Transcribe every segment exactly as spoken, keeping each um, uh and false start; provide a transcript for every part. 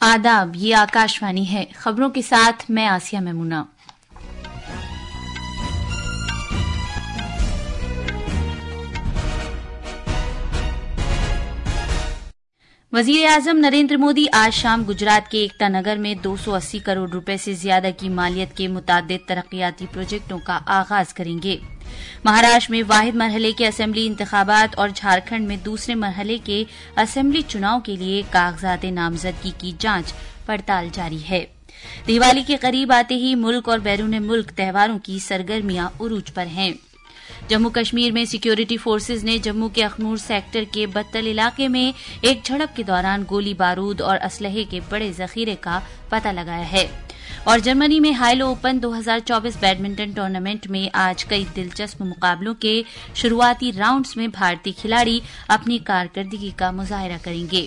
आदाब, ये आकाशवाणी है। खबरों के साथ मैं आसिया मेमुना। वजीर आजम नरेंद्र मोदी आज शाम गुजरात के एकता नगर में दो सौ अस्सी करोड़ रुपए से ज्यादा की मालियत के मुताद्दिद तरक्याती प्रोजेक्टों का आगाज करेंगे। महाराष्ट्र में वाहिद मरहले के असेंबली इंतखाबात और झारखंड में दूसरे मरहले के असेंबली चुनाव के लिए कागजात नामजदगी की जांच पड़ताल जारी है। दिवाली के करीब आते ही मुल्क और बैरून मुल्क त्योहारों की सरगर्मियां उरूज पर हैं। जम्मू कश्मीर में सिक्योरिटी फोर्सेज ने जम्मू के अखनूर सेक्टर के बत्तल इलाके में एक झड़प के दौरान गोली बारूद और असलहे के बड़े जखीरे का पता लगाया है। और जर्मनी में हाइलो ओपन दो हज़ार चौबीस बैडमिंटन टूर्नामेंट में आज कई दिलचस्प मुकाबलों के शुरुआती राउंड्स में भारतीय खिलाड़ी अपनी कारकर्दगी का मुजाहरा करेंगे।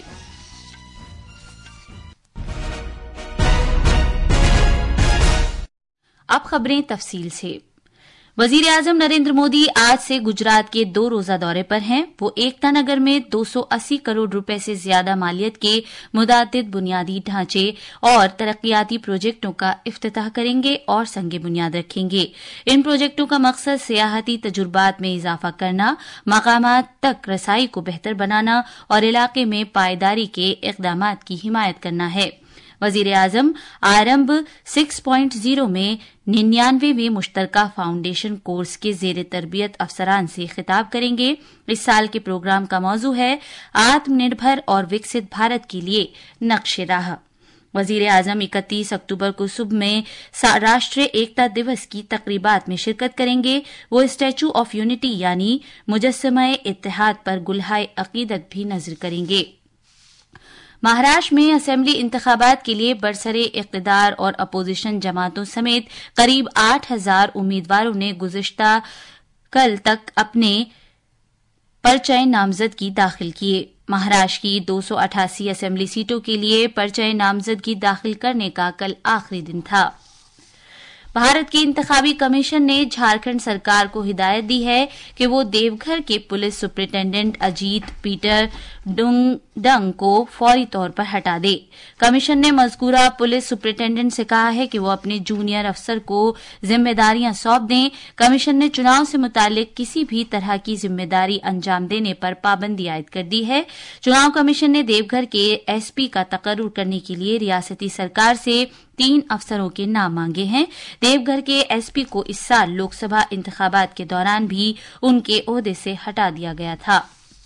अब खबरें तफसील से। वजीर आजम नरेंद्र मोदी आज से गुजरात के दो रोजा दौरे पर हैं। वो एकता नगर में दो सौ अस्सी करोड़ रुपए से ज्यादा मालियत के मुताद्दिद बुनियादी ढांचे और तरक्याती प्रोजेक्टों का इफ्तिताह करेंगे और संगे बुनियाद रखेंगे। इन प्रोजेक्टों का मकसद सियाहती तजुर्बात में इजाफा करना, मकामात तक रसाई को बेहतर बनाना और इलाके में पायदारी के इकदामात की हिमायत करना है। वजीर आजम आरंभ छह पॉइंट शून्य में निन्यानवेवें मुश्तरका फाउंडेशन कोर्स के जेर तरबियत अफसरान से खिताब करेंगे। इस साल के प्रोग्राम का मौजू है आत्मनिर्भर और विकसित भारत के लिए नक्शे राह। वजीर आजम इकतीस अक्टूबर को सुबह में राष्ट्रीय एकता दिवस की तकरीबात में शिरकत करेंगे। वो स्टैच्यू ऑफ यूनिटी यानी मुजस्समा इत्तेहाद पर गुलहाए अकीदत भी नजर करेंगे। महाराष्ट्र में असेंबली इंतखाबात के लिए बरसरे इक़्तिदार और अपोजिशन जमातों समेत करीब आठ हजार उम्मीदवारों ने गुज़िश्ता कल तक अपने पर्चे नामजदगी दाखिल किए। महाराष्ट्र की दो सौ अठासी असेंबली सीटों के लिए पर्चे नामजदगी दाखिल करने का कल आखिरी दिन था। भारत के इंतखाबी कमीशन ने झारखंड सरकार को हिदायत दी है कि वो देवघर के police superintendent Ajit Peter Dungdung को फौरी तौर पर हटा दे। कमीशन ने मज़कूरा पुलिस सुपरिटेंडेंट से कहा है कि वो अपने जूनियर अफसर को जिम्मेदारियां सौंप दें। कमीशन ने चुनाव से मुतालिक किसी भी तरह की जिम्मेदारी अंजाम देने पर पाबंदी आयद कर दी है। चुनाव कमीशन ने देवघर के एसपी का तकर्रुर करने के लिए रियासती सरकार से तीन अफसरों के नाम मांगे हैं। देवघर के एसपी को इस साल लोकसभा इंतखाबात के दौरान भी उनके ओहदे से हटा दिया गया था।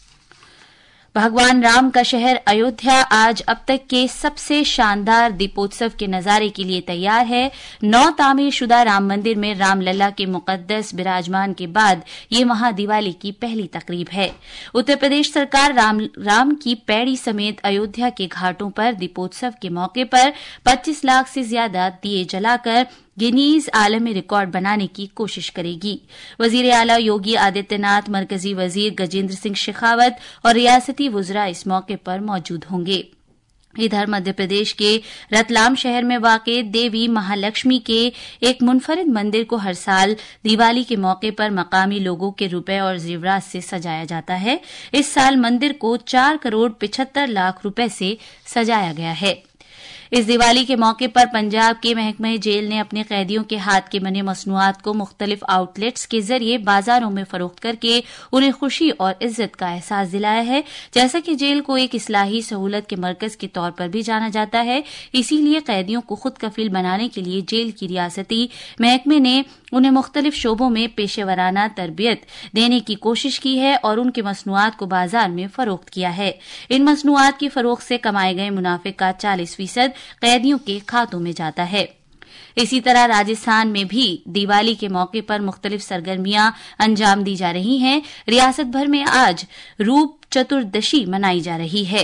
भगवान राम का शहर अयोध्या आज अब तक के सबसे शानदार दीपोत्सव के नजारे के लिए तैयार है। नौ तामीर शुदा राम मंदिर में रामलला के मुकद्दस विराजमान के बाद ये वहां दिवाली की पहली तकरीब है। उत्तर प्रदेश सरकार राम, राम की पैड़ी समेत अयोध्या के घाटों पर दीपोत्सव के मौके पर पच्चीस लाख से ज्यादा दिए जलाकर गिनीज आलमी रिकॉर्ड बनाने की कोशिश करेगी। वजीर आला योगी आदित्यनाथ, मरकजी वजीर गजेंद्र सिंह शेखावत और रियासती वुज़रा इस मौके पर मौजूद होंगे। इधर मध्य प्रदेश के रतलाम शहर में वाक़े देवी महालक्ष्मी के एक मुनफरिद मंदिर को हर साल दिवाली के मौके पर मकामी लोगों के रुपए और जेवरात से सजाया जाता है। इस साल मंदिर को चार करोड़ पिछहत्तर लाख रुपए से सजाया गया है। इस दिवाली के मौके पर पंजाब के महकमे जेल ने अपने कैदियों के हाथ के बने मसनूआत को मुख्तलिफ आउटलेट्स के जरिए बाजारों में फरोख्त करके उन्हें खुशी और इज्जत का एहसास दिलाया है। जैसा कि जेल को एक इस्लाही सहूलत के मरकज के तौर पर भी जाना जाता है, इसीलिए कैदियों को खुद कफील बनाने के लिए जेल की रियासती महकमे ने उन्हें मुख्तलिफ शोबों में पेशेवराना तरबियत देने की कोशिश की है और उनके मसनूआत को बाजार में फरोख्त किया है। इन मसनूआत की फरोख्त से कमाए गए मुनाफे का चालीस फीसद कैदियों के खातों में जाता है। इसी तरह राजस्थान में भी दिवाली के मौके पर मुख्तलिफ सरगर्मियां अंजाम दी जा रही हैं। रियासत भर में आज रूप चतुर्दशी मनाई जा रही है।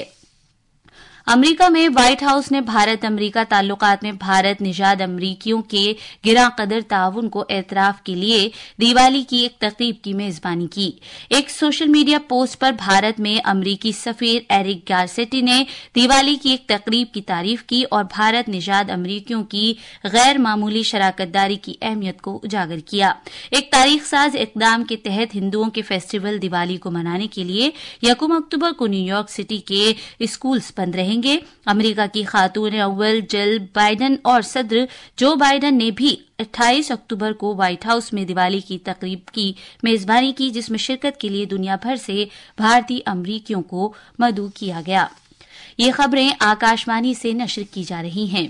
अमरीका में व्हाइट हाउस ने भारत अमरीका ताल्लुकात में भारत निजाद अमरीकियों के गिरां कदर ताउन को एतराफ के लिए दिवाली की एक तकरीब की मेजबानी की। एक सोशल मीडिया पोस्ट पर भारत में अमरीकी सफीर एरिक गारसेटी ने दिवाली की एक तकरीब की तारीफ की और भारत निजाद अमरीकियों की गैर मामूली शराकतदारी की अहमियत को उजागर किया। एक तारीख साज इकदाम के तहत हिंदुओं के फेस्टिवल दिवाली को मनाने के लिए यकम अक्टूबर को न्यूयॉर्क सिटी के स्कूल्स बंद रहेंगे। کریں گے। امریکہ کی خاتون اول جل بائیڈن اور صدر جو بائیڈن نے بھی اٹھائیس اکتوبر کو وائٹ ہاؤس میں دیوالی کی تقریب کی میزبانی کی، جس میں شرکت کے لیے دنیا بھر سے بھارتی امریکیوں کو مدعو کیا گیا۔ یہ خبریں آکاشوانی سے نشر کی جا رہی ہیں۔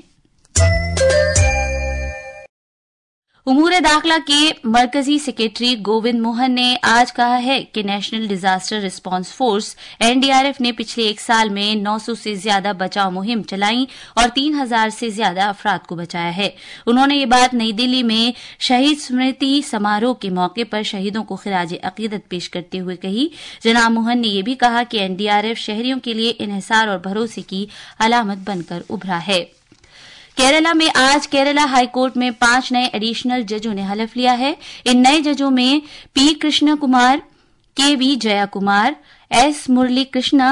امور داخلہ کے مرکزی سیکریٹری گووند موہن نے آج کہا ہے کہ national disaster response force N D R F نے پچھلے ایک سال میں نو سو سے زیادہ بچاؤ مہم چلائیں اور تین ہزار سے زیادہ افراد کو بچایا ہے۔ انہوں نے یہ بات نئی دلی میں شہید اسمرتی سماروہ کے موقع پر شہیدوں کو خراج عقیدت پیش کرتے ہوئے کہی۔ جناب موہن نے یہ بھی کہا کہ این ڈی آر ایف شہریوں کے لیے انحصار اور بھروسے کی علامت بن کر ابھرا ہے۔ کیرلا میں آج کیرلا ہائی کورٹ میں پانچ نئے ایڈیشنل ججوں نے حلف لیا ہے۔ ان نئے ججوں میں پی Krishna Kumar, K V Jaya Kumar, S Murali Krishna,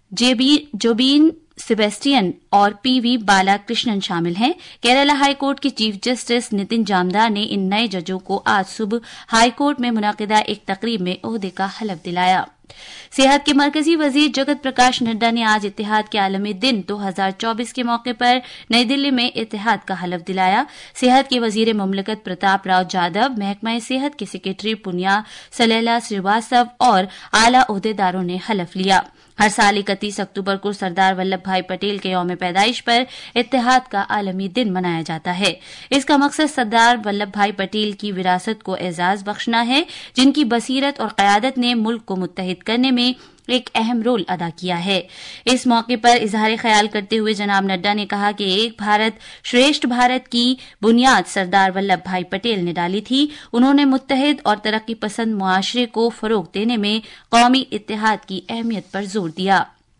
Jobin Sebastian اور پی وی بالا کرشنن شامل ہیں۔ کیرلا ہائی کورٹ کے چیف جسٹس نتن جامدار نے ان نئے ججوں کو آج صبح ہائی کورٹ میں منعقدہ ایک تقریب میں عہدے کا حلف دلایا۔ صحت کے مرکزی وزیر جگت پرکاش نڈا نے آج اتحاد کے عالمی دن دو ہزار چوبیس کے موقع پر نئی دلی میں اتحاد کا حلف دلایا۔ صحت کے وزیر مملکت پرتاپ راؤ جادو، محکمہ صحت کے سیکریٹری پونیا سلیلا سریواستو اور اعلی عہدیداروں نے حلف لیا۔ ہر سال اکتیس اکتوبر کو سردار ولبھ بھائی پٹیل کے یوم پیدائش پر اتحاد کا عالمی دن منایا جاتا ہے۔ اس کا مقصد سردار ولبھ بھائی پٹیل کی وراثت کو اعزاز بخشنا ہے، جن کی بصیرت اور قیادت نے ملک کو متحد کرنے میں ایک اہم رول ادا کیا ہے۔ اس موقع پر اظہار خیال کرتے ہوئے جناب نڈا نے کہا کہ ایک بھارت شریشٹھ بھارت کی بنیاد سردار ولبھ بھائی پٹیل نے ڈالی تھی۔ انہوں نے متحد اور ترقی پسند معاشرے کو فروغ دینے میں قومی اتحاد کی اہمیت پر زور دیا۔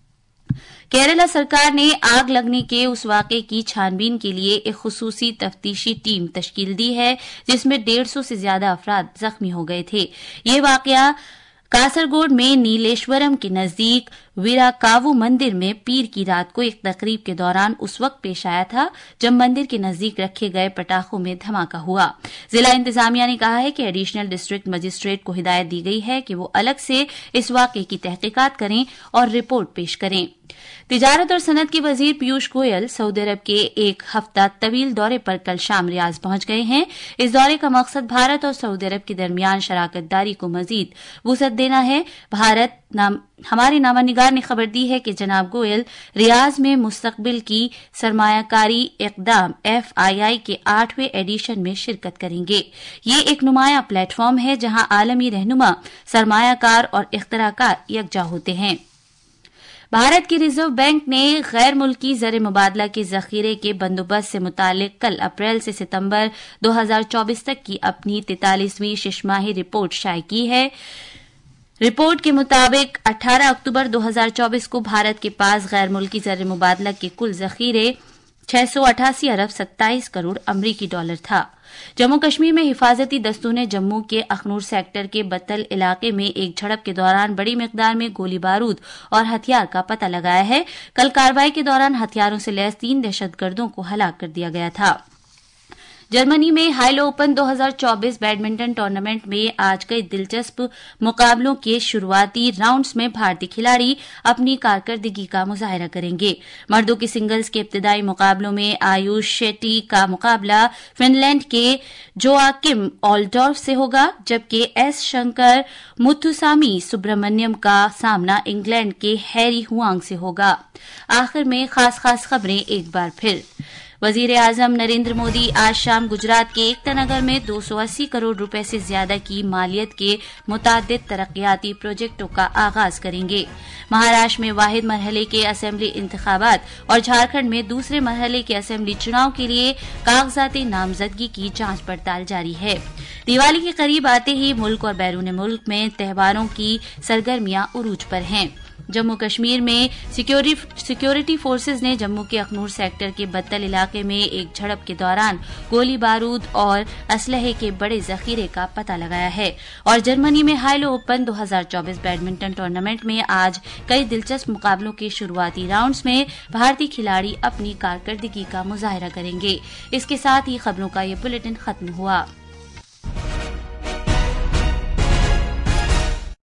کیرلا سرکار نے آگ لگنے کے اس واقعے کی چھان بین کے لیے ایک خصوصی تفتیشی ٹیم تشکیل دی ہے، جس میں ڈیڑھ سو سے زیادہ افراد زخمی ہو گئے تھے۔ یہ واقعہ کاسرگوڈ میں نیلیشورم کے نزدیک ویراکاوو مندر میں پیر کی رات کو ایک تقریب کے دوران اس وقت پیش آیا تھا جب مندر کے نزدیک رکھے گئے پٹاخوں میں دھماکہ ہوا۔ ضلع انتظامیہ نے کہا ہے کہ ایڈیشنل ڈسٹرکٹ مجسٹریٹ کو ہدایت دی گئی ہے کہ وہ الگ سے اس واقعے کی تحقیقات کریں اور رپورٹ پیش کریں۔ تجارت اور صنعت کے وزیر پیوش گوئل سعودی عرب کے ایک ہفتہ طویل دورے پر کل شام ریاض پہنچ گئے ہیں۔ اس دورے کا مقصد بھارت اور سعودی عرب کے درمیان شراکت داری کو مزید وسعت دینا ہے۔ بھارت نام ہمارے نامہ نگار نے خبر دی ہے کہ جناب گوئل ریاض میں مستقبل کی سرمایہ کاری اقدام ایف آئی آئی کے آٹھویں ایڈیشن میں شرکت کریں گے۔ یہ ایک نمایاں پلیٹ فارم ہے جہاں عالمی رہنما، سرمایہ کار اور اختراع کار یکجا ہوتے ہیں۔ بھارت کے ریزرو بینک نے غیر ملکی زر مبادلہ کے ذخیرے کے بندوبست سے متعلق کل اپریل سے ستمبر دو ہزار چوبیس تک کی اپنی تینتالیسویں شش ماہی رپورٹ شائع کی ہے۔ رپورٹ کے مطابق اٹھارہ اکتوبر دو ہزار چوبیس کو بھارت کے پاس غیر ملکی زر مبادلہ کے کل ذخیرے چھ سو اٹھاسی ارب ستائیس کروڑ امریکی ڈالر تھا۔ جموں کشمیر میں حفاظتی دستوں نے جموں کے اخنور سیکٹر کے بتل علاقے میں ایک جھڑپ کے دوران بڑی مقدار میں گولی بارود اور ہتھیار کا پتہ لگایا ہے۔ کل کارروائی کے دوران ہتھیاروں سے لیس تین دہشت گردوں کو ہلاک کر دیا گیا تھا۔ جرمنی میں ہائلو اوپن دو ہزار چوبیس بیڈمنٹن ٹورنامنٹ میں آج کئی دلچسپ مقابلوں کے شروعاتی راؤنڈز میں بھارتی کھلاڑی اپنی کارکردگی کا مظاہرہ کریں گے۔ مردوں کے سنگلز کے ابتدائی مقابلوں میں آیوش شیٹی کا مقابلہ فن لینڈ کے جواکم آلڈورف سے ہوگا، جبکہ ایس شنکر متھوسامی سبرامنیم کا سامنا انگلینڈ کے ہیری ہوانگ سے ہوگا۔ آخر میں خاص خاص خبریں ایک بار پھر۔ وزیر اعظم نریندر مودی آج شام گجرات کے ایکتا نگر میں دو سو اسی کروڑ روپے سے زیادہ کی مالیت کے متعدد ترقیاتی پروجیکٹوں کا آغاز کریں گے۔ مہاراشٹر میں واحد مرحلے کے اسمبلی انتخابات اور جھارکھنڈ میں دوسرے مرحلے کے اسمبلی چناؤ کے لیے کاغذاتی نامزدگی کی جانچ پڑتال جاری ہے۔ دیوالی کے قریب آتے ہی ملک اور بیرون ملک میں تہواروں کی سرگرمیاں عروج پر ہیں۔ جموں کشمیر میں سیکیورٹی فورسز نے جموں کے اخنور سیکٹر کے بتل علاقے میں ایک جھڑپ کے دوران گولی بارود اور اسلحے کے بڑے ذخیرے کا پتہ لگایا ہے۔ اور جرمنی میں ہائلو اوپن دو ہزار چوبیس بیڈمنٹن ٹورنامنٹ میں آج کئی دلچسپ مقابلوں کے شروعاتی راؤنڈز میں بھارتی کھلاڑی اپنی کارکردگی کا مظاہرہ کریں گے۔ اس کے ساتھ ہی خبروں کا یہ بلیٹن ختم ہوا۔